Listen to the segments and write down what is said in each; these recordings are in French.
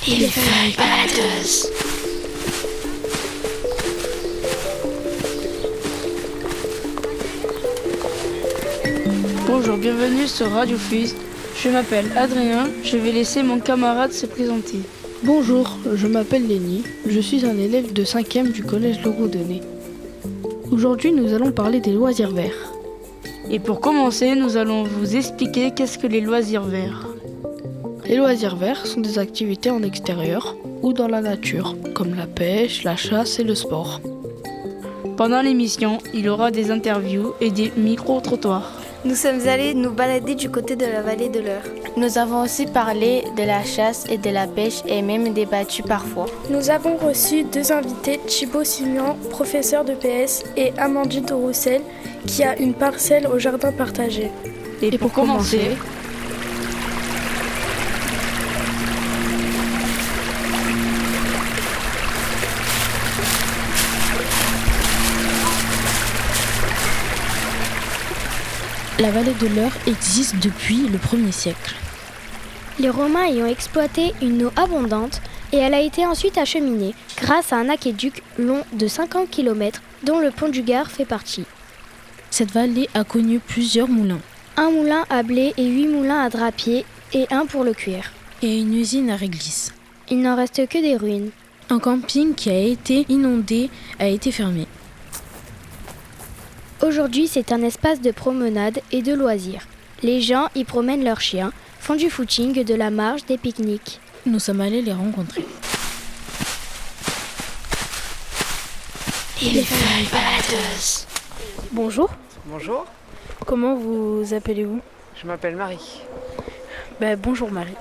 Les feuilles baladeuses. Bonjour, bienvenue sur Radio Fuse. Je m'appelle Adrien, je vais laisser mon camarade se présenter. Bonjour, je m'appelle Lénie, je suis un élève de 5e du collège Laurent-Denet. Aujourd'hui, nous allons parler des loisirs verts. Et pour commencer, nous allons vous expliquer qu'est-ce que les loisirs verts. Les loisirs verts sont des activités en extérieur ou dans la nature, comme la pêche, la chasse et le sport. Pendant l'émission, il y aura des interviews et des micro-trottoirs. Nous sommes allés nous balader du côté de la vallée de l'Eure. Nous avons aussi parlé de la chasse et de la pêche et même débattu parfois. Nous avons reçu 2 invités, Thibaut Simian, professeur de PS, et Amandine de Roussel, qui a une parcelle au jardin partagé. Et pour commencer, la vallée de l'Eure existe depuis le 1er siècle. Les Romains y ont exploité une eau abondante et elle a été ensuite acheminée grâce à un aqueduc long de 50 km dont le pont du Gard fait partie. Cette vallée a connu plusieurs moulins. Un moulin à blé et 8 moulins à drapier et un pour le cuir. Et une usine à réglisse. Il n'en reste que des ruines. Un camping qui a été inondé a été fermé. Aujourd'hui, c'est un espace de promenade et de loisirs. Les gens y promènent leurs chiens, font du footing, de la marche, des pique-niques. Nous sommes allés les rencontrer. Les feuilles baladeuses. Bonjour. Bonjour, Comment vous appelez-vous ? je m'appelle Marie. Bonjour Marie.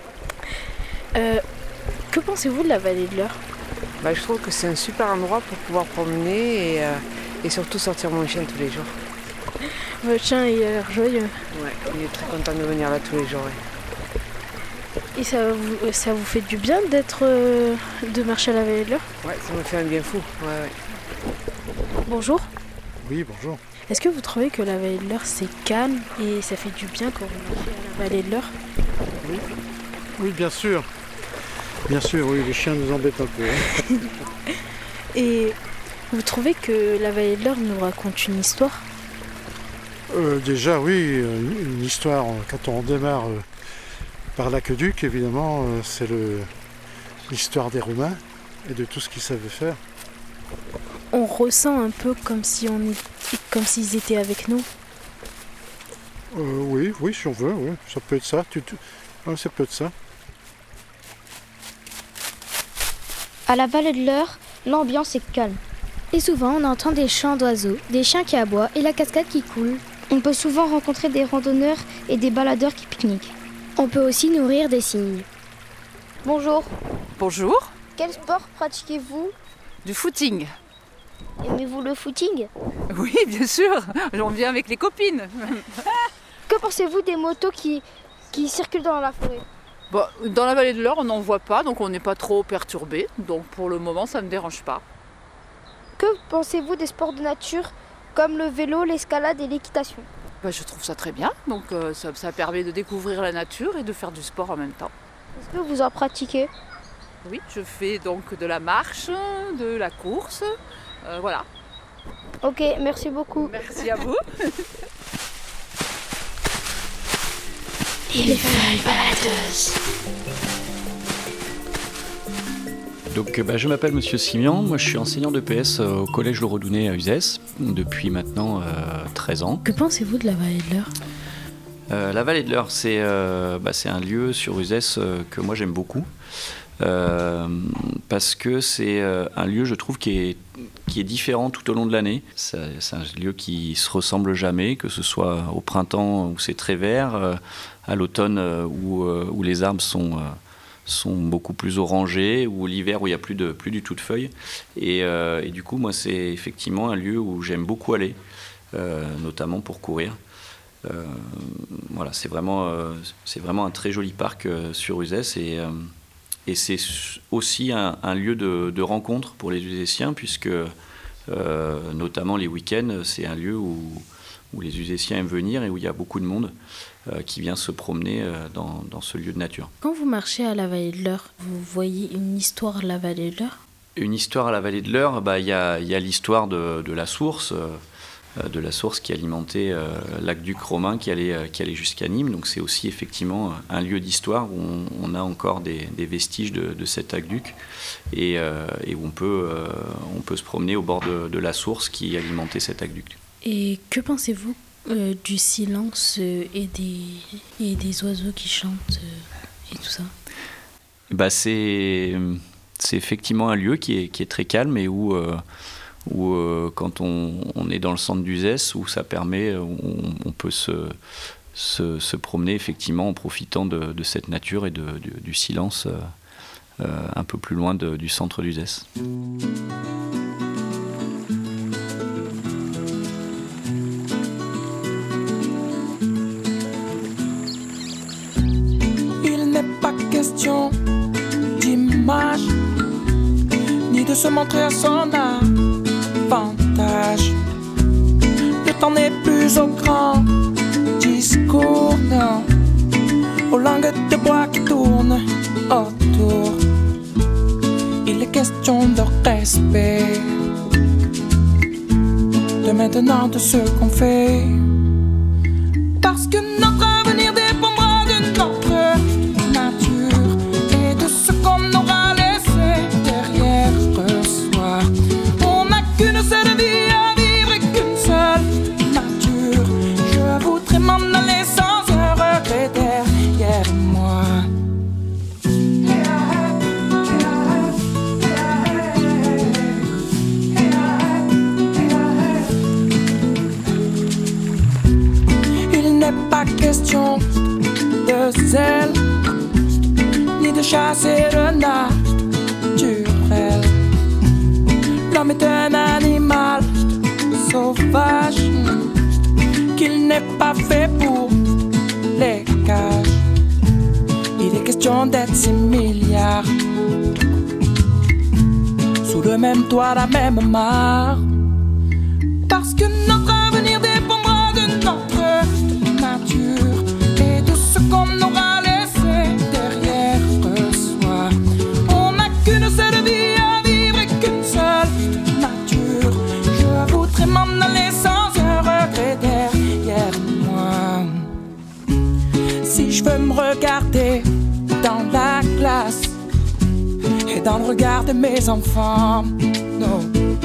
Que pensez-vous de la vallée de l'Eure ? Je trouve que c'est un super endroit pour pouvoir promener et surtout sortir mon chien tous les jours. Votre chien il a l'air joyeux. Ouais, il est très content de venir là tous les jours. Ouais, Et ça vous fait du bien de marcher à la vallée de l'Eure ? Ouais, ça me fait un bien fou. Ouais. Bonjour. Oui, bonjour. Est-ce que vous trouvez que la vallée de l'Eure c'est calme et ça fait du bien quand vous marchez à la vallée de l'Eure ? Oui, bien sûr. Bien sûr, oui, les chiens nous embêtent un peu. Hein. Et vous trouvez que la vallée de l'Eure nous raconte une histoire ? Déjà, oui, une histoire, quand on démarre par l'aqueduc, évidemment, c'est l'histoire des Romains et de tout ce qu'ils savaient faire. On ressent un peu comme s'ils étaient avec nous. Oui, si on veut, oui. Ça peut être ça. Ouais, ça peut être ça. À la vallée de l'Eure, l'ambiance est calme. Et souvent, on entend des chants d'oiseaux, des chiens qui aboient et la cascade qui coule. On peut souvent rencontrer des randonneurs et des baladeurs qui pique-niquent. On peut aussi nourrir des cygnes. Bonjour. Bonjour. Quel sport pratiquez-vous ? Du footing. Aimez-vous le footing ? Oui, bien sûr. J'en viens avec les copines. Que pensez-vous des motos qui circulent dans la forêt ? Dans la vallée de l'Eure, on n'en voit pas, donc on n'est pas trop perturbé. Donc pour le moment, ça ne me dérange pas. Que pensez-vous des sports de nature comme le vélo, l'escalade et l'équitation ? Je trouve ça très bien. Donc ça permet de découvrir la nature et de faire du sport en même temps. Est-ce que vous en pratiquez ? Oui, je fais donc de la marche, de la course. Voilà. Ok, merci beaucoup. Merci à vous. Les feuilles baladeuses. Donc je m'appelle Monsieur Simian, moi je suis enseignant de PS au collège Le Redounet à Uzès depuis maintenant 13 ans. Que pensez-vous de la vallée de l'Eure ? La vallée de l'Eure, c'est un lieu sur Uzès que moi j'aime beaucoup. Parce que c'est un lieu, je trouve, qui est différent tout au long de l'année. C'est un lieu qui se ressemble jamais, que ce soit au printemps où c'est très vert, à l'automne où les arbres sont beaucoup plus orangés, ou l'hiver où il n'y a plus du tout de feuilles. Et du coup, moi, c'est effectivement un lieu où j'aime beaucoup aller, notamment pour courir. Voilà, c'est vraiment un très joli parc sur Uzès et c'est aussi un lieu de rencontre pour les Uzésiens puisque notamment les week-ends, c'est un lieu où où les Uzéciens aiment venir et où il y a beaucoup de monde qui vient se promener dans ce lieu de nature. Quand vous marchez à la vallée de l'Eure, vous voyez une histoire de la vallée de l'Eure ? Une histoire à la vallée de l'Eure, il y a l'histoire de la source qui alimentait l'aqueduc romain qui allait jusqu'à Nîmes. Donc c'est aussi effectivement un lieu d'histoire où on a encore des vestiges de cet aqueduc et où on peut se promener au bord de la source qui alimentait cet aqueduc. Et que pensez-vous du silence et des oiseaux qui chantent et tout ça ? C'est effectivement un lieu qui est très calme et où quand on est dans le centre d'Uzès, où ça permet, on peut se promener effectivement en profitant de cette nature et du silence un peu plus loin du centre d'Uzès. Il n'est pas question d'image, ni de se montrer à son avantage. Le temps n'est plus au grand discours, non, aux langues de bois qui tournent autour. Il est question de respect, de maintenant de ce qu'on fait, parce que notre avenir dépendra de notre nature et de ce qu'on aura laissé derrière soi. On n'a qu'une seule vie à vivre et qu'une seule nature. Je voudrais m'en aller sans un regret derrière moi. Il n'est pas question de zèle, ni de chasser le naturel. L'homme est un animal sauvage, qu'il n'est pas fait pour les cages. Il est question d'être 6 milliards sous le même toit, la même mare, parce que notre avenir dépendra de notre nature et de ce qu'on aura laissé derrière soi. On n'a qu'une seule vie à vivre et qu'une seule nature. Je voudrais m'en aller sans un regret derrière moi. Si je veux me regarder dans la glace et dans le regard de mes enfants, non.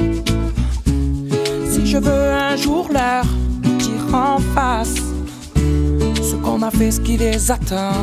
Si je veux un jour leur dire en face ce qu'on a fait, ce qui les attend.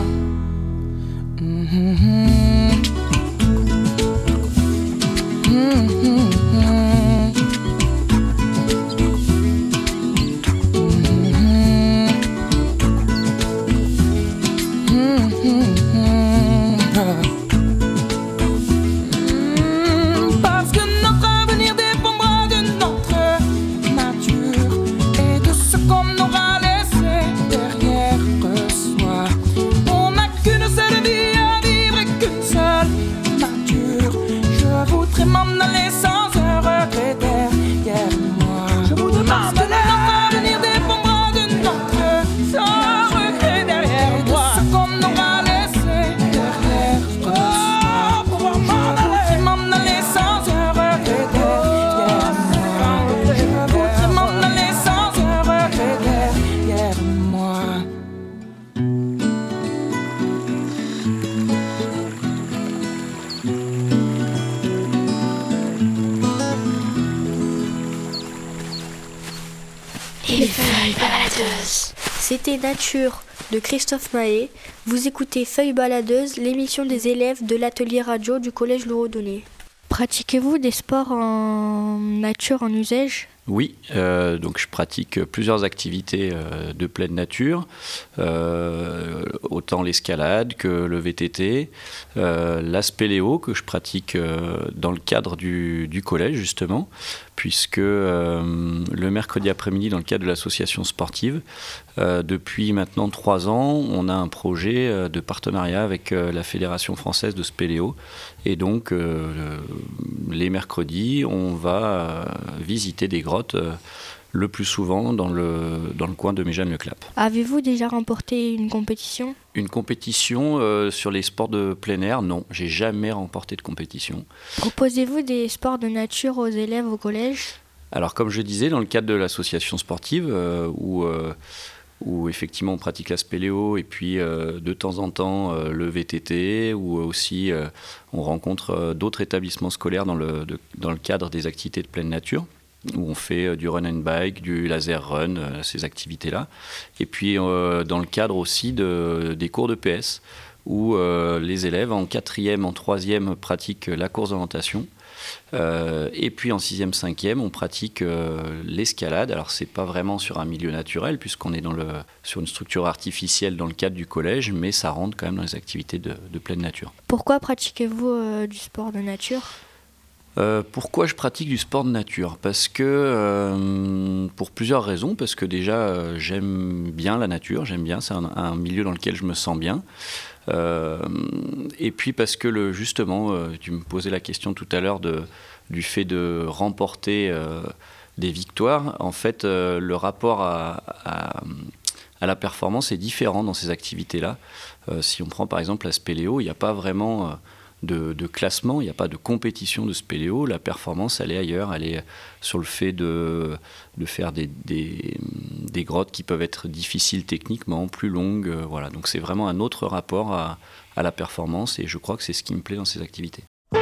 Parce que notre avenir dépendra de notre nature et de ce qu'on aura laissé derrière soi. On n'a qu'une seule vie à vivre et qu'une seule nature. Je voudrais m'en aller sans un regret derrière moi. Je voudrais m'en aller. Notre avenir dépendra de notre sans regret derrière moi. Et de ce qu'on aura laissé derrière soi. Pouvoir m'en aller sans un regret derrière moi. Je voudrais m'en aller sans un regret derrière moi. Les feuilles baladeuses. C'était Nature de Christophe Mahé. Vous écoutez Feuilles baladeuses, l'émission des élèves de l'atelier radio du collège Laurendonnais. Pratiquez-vous des sports en nature, en Uzès ? Oui, donc je pratique plusieurs activités de pleine nature, autant l'escalade que le VTT, la spéléo que je pratique dans le cadre du collège justement, puisque le mercredi après-midi dans le cadre de l'association sportive, depuis maintenant 3 ans, on a un projet de partenariat avec la Fédération française de spéléo et donc les mercredis, on va visiter des grottes le plus souvent dans le coin de Méjeanne-le-Clap. Avez-vous déjà remporté une compétition ? Une compétition sur les sports de plein air, non, j'ai jamais remporté de compétition. Proposez-vous des sports de nature aux élèves au collège ? Alors comme je disais, dans le cadre de l'association sportive, où effectivement on pratique la spéléo et puis de temps en temps le VTT, ou aussi on rencontre d'autres établissements scolaires dans le cadre des activités de pleine nature, où on fait du run and bike, du laser run, ces activités-là. Et puis dans le cadre aussi des cours de PS, où les élèves en 4e, en 3e pratiquent la course d'orientation. Et puis en 6e, 5e, on pratique l'escalade. Alors c'est pas vraiment sur un milieu naturel, puisqu'on est sur une structure artificielle dans le cadre du collège, mais ça rentre quand même dans les activités de pleine nature. Pourquoi pratiquez-vous du sport de nature ? Pourquoi je pratique du sport de nature ? Parce que, pour plusieurs raisons, parce que déjà j'aime bien la nature, c'est un milieu dans lequel je me sens bien. Et puis parce que justement, tu me posais la question tout à l'heure du fait de remporter des victoires. En fait, le rapport à la performance est différent dans ces activités-là. Si on prend par exemple la spéléo, il n'y a pas vraiment de classement, il n'y a pas de compétition de spéléo. La performance, elle est ailleurs, elle est sur le fait de faire des grottes qui peuvent être difficiles techniquement, plus longues. Voilà. Donc c'est vraiment un autre rapport à la performance, et je crois que c'est ce qui me plaît dans ces activités.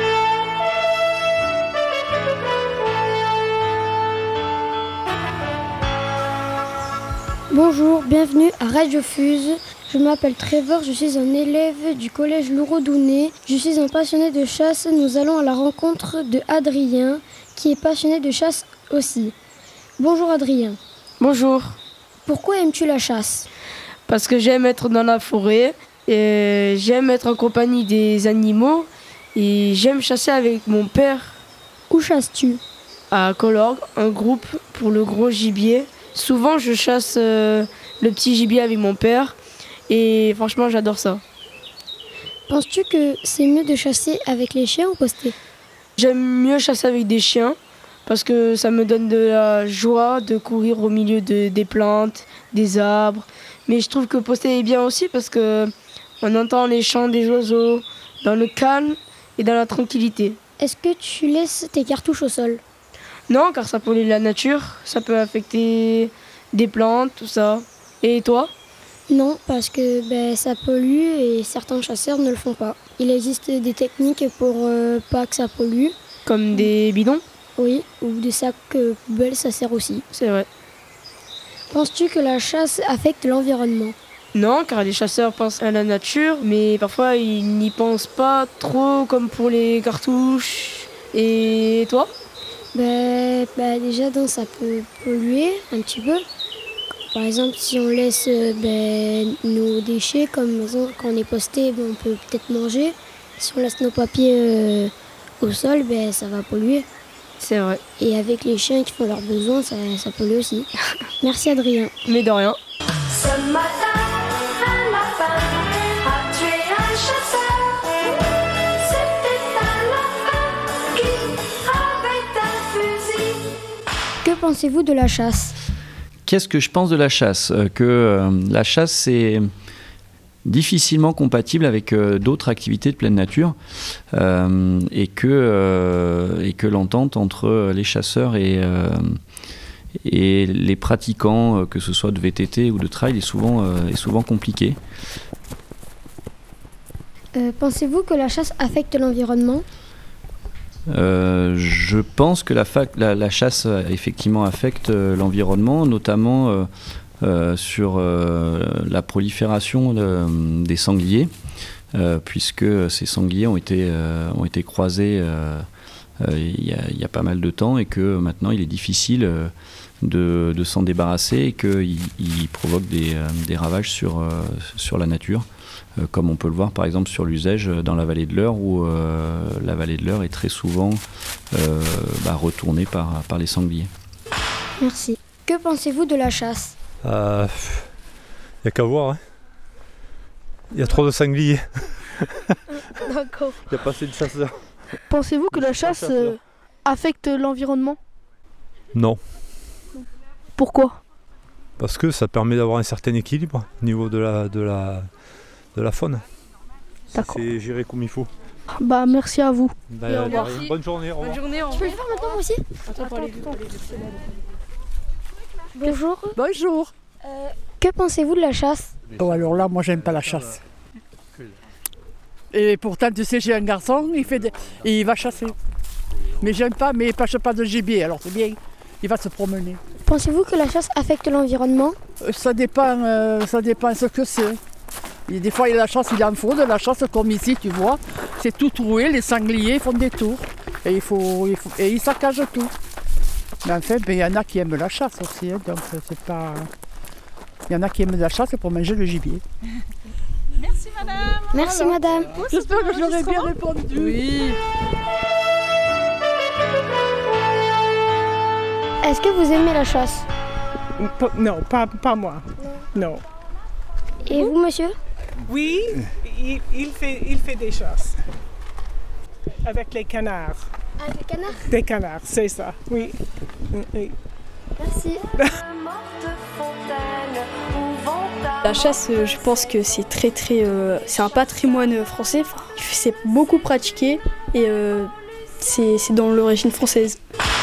Bonjour, bienvenue à Radio Fuse. Je m'appelle Trevor, je suis un élève du collège Lorodounet. Je suis un passionné de chasse. Nous allons à la rencontre de Adrien, qui est passionné de chasse aussi. Bonjour Adrien. Bonjour. Pourquoi aimes-tu la chasse ? Parce que j'aime être dans la forêt, et j'aime être en compagnie des animaux, et j'aime chasser avec mon père. Où chasses-tu ? À Colorgue, un groupe pour le gros gibier. Souvent je chasse le petit gibier avec mon père, et franchement j'adore ça. Penses-tu que c'est mieux de chasser avec les chiens ou poster ? J'aime mieux chasser avec des chiens, parce que ça me donne de la joie de courir au milieu des plantes, des arbres. Mais je trouve que poster est bien aussi, parce qu'on entend les chants des oiseaux dans le calme et dans la tranquillité. Est-ce que tu laisses tes cartouches au sol ? Non, car ça pollue la nature, ça peut affecter des plantes, tout ça. Et toi ? Non, parce que ça pollue et certains chasseurs ne le font pas. Il existe des techniques pour pas que ça pollue. Comme des bidons ? Oui, ou des sacs poubelles, ça sert aussi. C'est vrai. Penses-tu que la chasse affecte l'environnement ? Non, car les chasseurs pensent à la nature, mais parfois ils n'y pensent pas trop, comme pour les cartouches. Et toi ? Déjà, ça peut polluer un petit peu. Par exemple, si on laisse nos déchets, comme quand on est posté, on peut peut-être manger. Si on laisse nos papiers au sol, ça va polluer. C'est vrai. Et avec les chiens qui font leurs besoins, ça pollue aussi. Merci Adrien. Mais de rien. Ce matin, un lapin a tué un chasseur. C'était un lapin qui avait un fusil. Que pensez-vous de la chasse ? Qu'est-ce que je pense de la chasse ? Que la chasse, c'est difficilement compatible avec d'autres activités de pleine nature, et que l'entente entre les chasseurs et les pratiquants, que ce soit de VTT ou de trail, est souvent compliquée. Pensez-vous que la chasse affecte l'environnement ? Je pense que la chasse effectivement affecte l'environnement, notamment sur la prolifération des sangliers, puisque ces sangliers ont été croisés il y a pas mal de temps, et que maintenant il est difficile de s'en débarrasser, et qu'ils provoquent des ravages sur la nature. Comme on peut le voir par exemple sur l'Uzège dans la vallée de l'Eure, où la vallée de l'Eure est très souvent retournée par les sangliers. Merci. Que pensez-vous de la chasse ? Il n'y a qu'à voir. Hein. Il y a trop de sangliers. D'accord. Il n'y a pas assez de chasseurs. Pensez-vous que la chasse affecte l'environnement ? Non. Pourquoi ? Parce que ça permet d'avoir un certain équilibre au niveau de la faune. D'accord. C'est géré comme il faut. Bah merci à vous. Bonne journée, au revoir. Bonne journée, au Je peux le faire maintenant moi aussi? Bonjour. Bonjour. Que pensez-vous de la chasse? Oh, alors là, moi, j'aime pas la chasse. Et pourtant, tu sais, j'ai un garçon, il va chasser. Mais j'aime pas, mais il ne pas de gibier, alors c'est bien. Il va se promener. Pensez-vous que la chasse affecte l'environnement? Ça dépend ce que c'est. Et des fois, il y a la chasse, il en faut de la chasse, comme ici, tu vois. C'est tout troué, les sangliers font des tours. Et ils saccagent tout. Mais en fait, il y en a qui aiment la chasse aussi, hein, donc c'est pas... Il y en a qui aiment la chasse pour manger le gibier. Merci madame. Merci madame. J'espère que j'aurais bien répondu. Oui. Est-ce que vous aimez la chasse? Non, pas moi. Non. Et vous, monsieur? Oui, il fait des chasses. Avec les canards. Avec les canards? Des canards, c'est ça, oui. Oui. Merci. La chasse, je pense que c'est c'est un patrimoine français. Enfin, c'est beaucoup pratiqué et c'est dans l'origine française.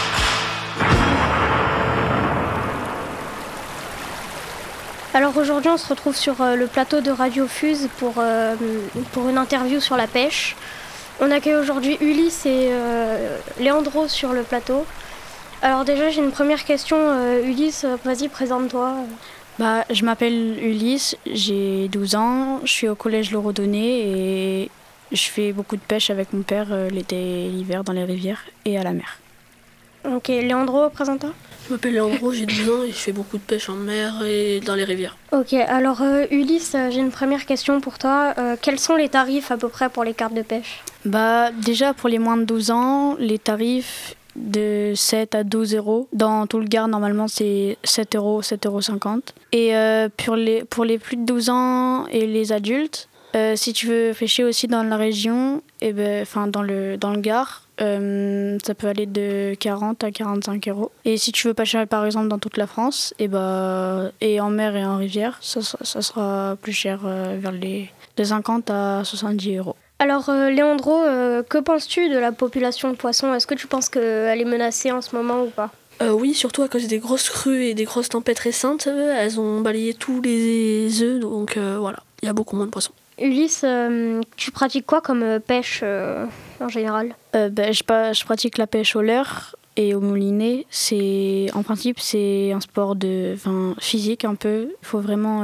Alors aujourd'hui on se retrouve sur le plateau de Radio Fuse pour une interview sur la pêche. On accueille aujourd'hui Ulysse et Leandro sur le plateau. Alors déjà j'ai une première question, Ulysse, vas-y présente-toi. Je m'appelle Ulysse, j'ai 12 ans, je suis au collège Laurendonnais et je fais beaucoup de pêche avec mon père l'été et l'hiver dans les rivières et à la mer. Ok, Leandro, présente-toi. Je m'appelle Leandro, j'ai 12 ans et je fais beaucoup de pêche en mer et dans les rivières. Ok, alors Ulysse, j'ai une première question pour toi. Quels sont les tarifs à peu près pour les cartes de pêche ? Déjà pour les moins de 12 ans, les tarifs de 7 à 12 euros. Dans tout le Gard, normalement, c'est 7 euros, 7,50 €. Et pour les plus de 12 ans et les adultes, si tu veux pêcher aussi dans la région, dans le Gard, ça peut aller de 40 à 45 €. Et si tu veux pêcher par exemple dans toute la France, et en mer et en rivière, ça sera plus cher, vers de 50 à 70 €. Alors Leandro, que penses-tu de la population de poissons ? Est-ce que tu penses qu'elle est menacée en ce moment ou pas ? Oui, surtout à cause des grosses crues et des grosses tempêtes récentes, elles ont balayé tous les œufs, donc voilà, il y a beaucoup moins de poissons. Ulysse, tu pratiques quoi comme pêche en général ? Je pratique la pêche au leurre et au moulinet. En principe, c'est un sport physique un peu. Il faut vraiment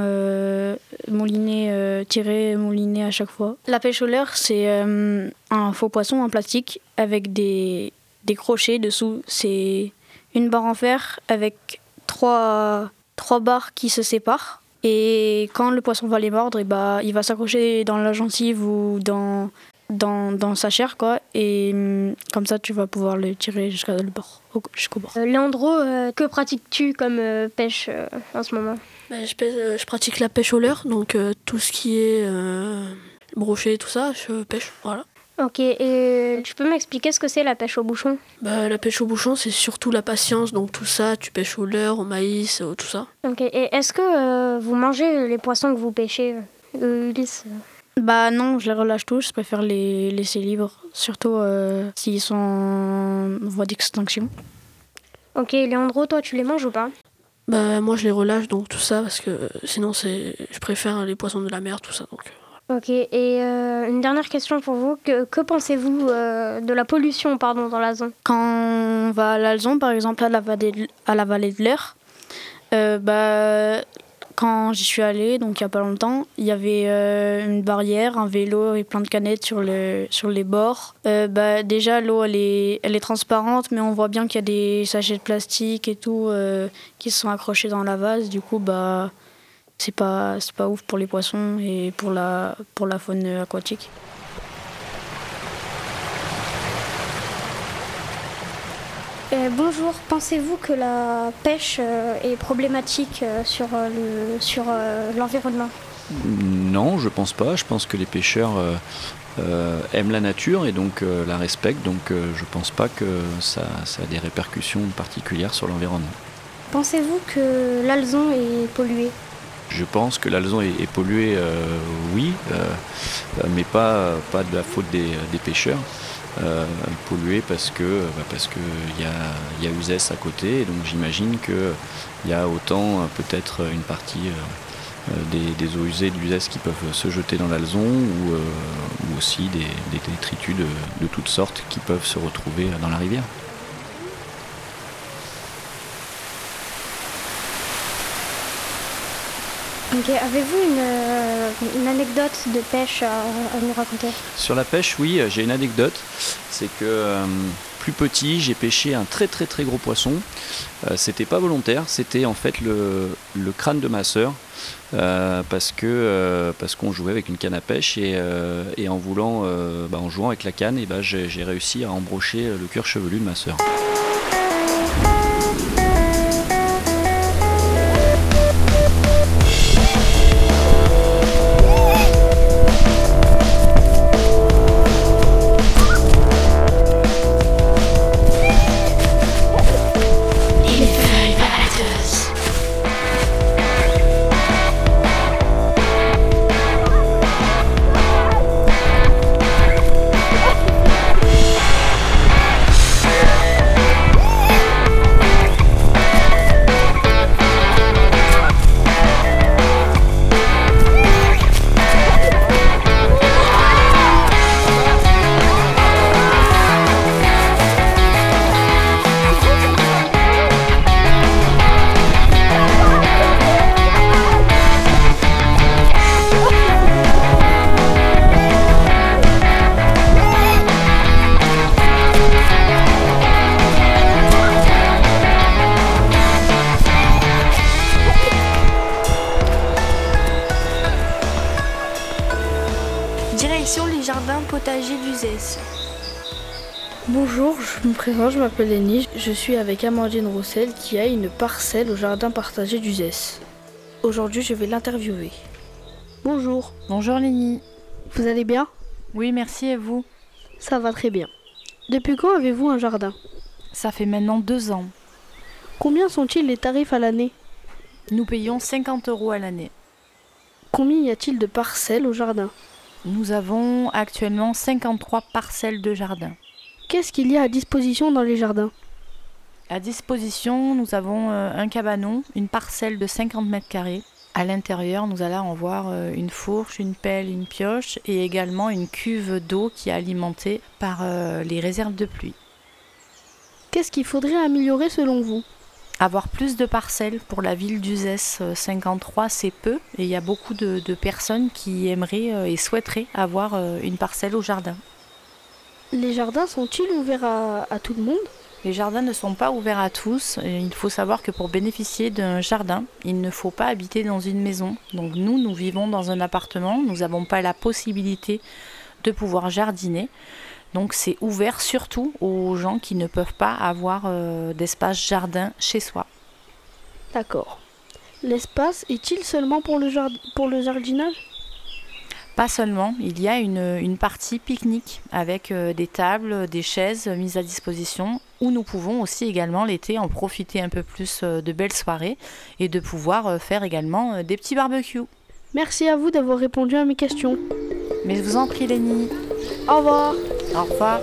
tirer, mouliner à chaque fois. La pêche au leurre, c'est un faux poisson en plastique avec des crochets dessous. C'est une barre en fer avec trois barres qui se séparent. Et quand le poisson va les mordre, il va s'accrocher dans la gencive ou dans sa chair, quoi. Et comme ça, tu vas pouvoir le tirer jusqu'au bord. Leandro, que pratiques-tu comme pêche en ce moment ? Je pratique la pêche au leurre, donc tout ce qui est brochet, tout ça, je pêche, voilà. Ok, et tu peux m'expliquer ce que c'est la pêche au bouchon ? La pêche au bouchon, c'est surtout la patience, donc tout ça, tu pêches au leurre, au maïs, tout ça. Ok, et est-ce que vous mangez les poissons que vous pêchez, Ulysse ? Non, je les relâche tous, je préfère les laisser libres, surtout s'ils sont en voie d'extinction. Ok, Leandro, toi tu les manges ou pas ? Moi je les relâche, donc tout ça, parce que sinon je préfère les poissons de la mer, tout ça, donc... Ok, et une dernière question pour vous. Que pensez-vous de la pollution dans la zone ? Quand on va à l'Alzon, par exemple, à la vallée de l'Eure, quand j'y suis allée, donc il n'y a pas longtemps, il y avait une barrière, un vélo et plein de canettes sur les bords. Déjà, l'eau, elle est transparente, mais on voit bien qu'il y a des sachets de plastique et tout qui se sont accrochés dans la vase. Du coup, c'est pas ouf pour les poissons et pour la faune aquatique. Bonjour, pensez-vous que la pêche est problématique sur l'environnement ? Non, je pense pas. Je pense que les pêcheurs aiment la nature et donc la respectent. Donc je pense pas que ça a des répercussions particulières sur l'environnement. Pensez-vous que l'Alzon est pollué? Je pense que l'Alzon est pollué, oui, mais pas de la faute des pêcheurs. Pollué parce que il y a Uzès à côté, et donc j'imagine qu'il y a autant peut-être une partie des eaux usées de l'Uzès qui peuvent se jeter dans l'Alzon ou aussi des détritus de toutes sortes qui peuvent se retrouver dans la rivière. Ok, avez-vous une anecdote de pêche à nous raconter? Sur la pêche, oui, j'ai une anecdote. C'est que plus petit, j'ai pêché un très très très gros poisson. C'était pas volontaire, c'était en fait le crâne de ma sœur. Parce qu'on jouait avec une canne à pêche et en jouant avec la canne, j'ai réussi à embrocher le cuir chevelu de ma sœur. potager d'Uzès. Bonjour, je me présente, je m'appelle Lénie, je suis avec Amandine Roussel qui a une parcelle au jardin partagé d'Uzès. Aujourd'hui, je vais l'interviewer. Bonjour. Bonjour Lénie. Vous allez bien? Oui, merci, et vous? Ça va très bien. Depuis quand avez-vous un jardin? Ça fait maintenant 2 ans. Combien sont-ils les tarifs à l'année? Nous payons 50 € à l'année. Combien y a-t-il de parcelles au jardin? Nous avons actuellement 53 parcelles de jardin. Qu'est-ce qu'il y a à disposition dans les jardins? À disposition, nous avons un cabanon, une parcelle de 50 mètres carrés. À l'intérieur, nous allons avoir une fourche, une pelle, une pioche et également une cuve d'eau qui est alimentée par les réserves de pluie. Qu'est-ce qu'il faudrait améliorer selon vous? Avoir plus de parcelles pour la ville d'Uzès. 53, c'est peu, et il y a beaucoup de personnes qui aimeraient et souhaiteraient avoir une parcelle au jardin. Les jardins sont-ils ouverts à tout le monde? Les jardins ne sont pas ouverts à tous. Il faut savoir que pour bénéficier d'un jardin, il ne faut pas habiter dans une maison. Donc nous vivons dans un appartement, nous n'avons pas la possibilité de pouvoir jardiner. Donc c'est ouvert surtout aux gens qui ne peuvent pas avoir d'espace jardin chez soi. D'accord. L'espace est-il seulement pour le jardinage? Pas seulement, il y a une partie pique-nique avec des tables, des chaises mises à disposition où nous pouvons aussi également l'été en profiter un peu plus de belles soirées et de pouvoir faire également des petits barbecues. Merci à vous d'avoir répondu à mes questions. Mais je vous en prie Lénie. Au revoir. Au revoir.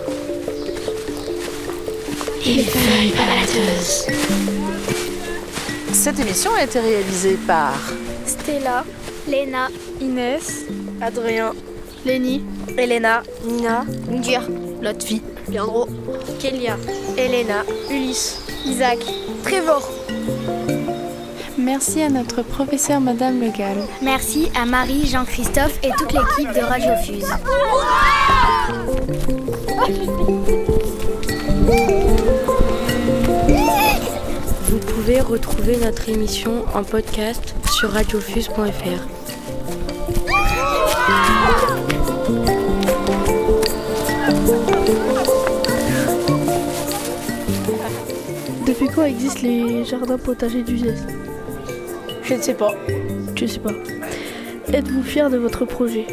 Cette émission a été réalisée par Stella, Léna, Inès, Adrien, Lénie, Elena, Nina, Ndir, Lotfi, Leandro, Kélia, Elena, Ulysse, Isaac, Trevor. Merci à notre professeur Madame Le Gall. Merci à Marie, Jean-Christophe et toute l'équipe de Radio Fuse. Vous pouvez retrouver notre émission en podcast sur radiofuse.fr. Depuis quand existent les jardins potagers d'Uzès? Je ne sais pas. Tu sais pas. Êtes-vous fier de votre projet?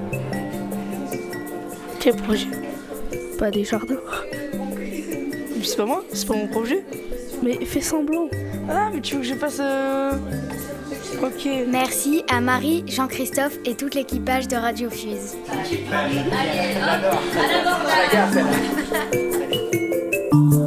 Quel projet? Pas des jardins. C'est pas moi, c'est pas mon projet. Mais fais semblant. Ah, mais tu veux que je fasse... Ok. Merci à Marie, Jean-Christophe et tout l'équipage de Radio Fuse. Allez, hop, à la